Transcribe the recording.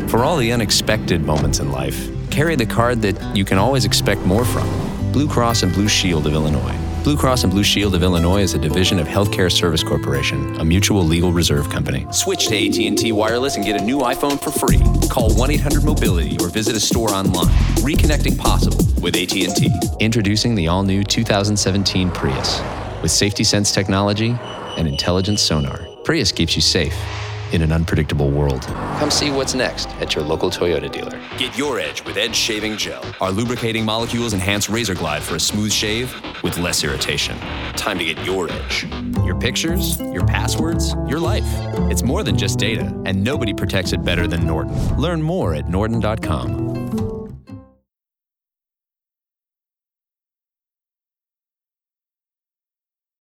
For all the unexpected moments in life, carry the card that you can always expect more from. Blue Cross and Blue Shield of Illinois. Blue Cross and Blue Shield of Illinois is a division of Healthcare Service Corporation, a mutual legal reserve company. Switch to AT&T Wireless and get a new iPhone for free. Call 1-800-MOBILITY or visit a store online. Reconnecting possible with AT&T. Introducing the all-new 2017 Prius. With Safety Sense technology and intelligent sonar, Prius keeps you safe in an unpredictable world. Come see what's next at your local Toyota dealer. Get your edge with Edge Shaving Gel. Our lubricating molecules enhance razor glide for a smooth shave with less irritation. Time to get your edge. Your pictures, your passwords, your life. It's more than just data, and nobody protects it better than Norton. Learn more at norton.com.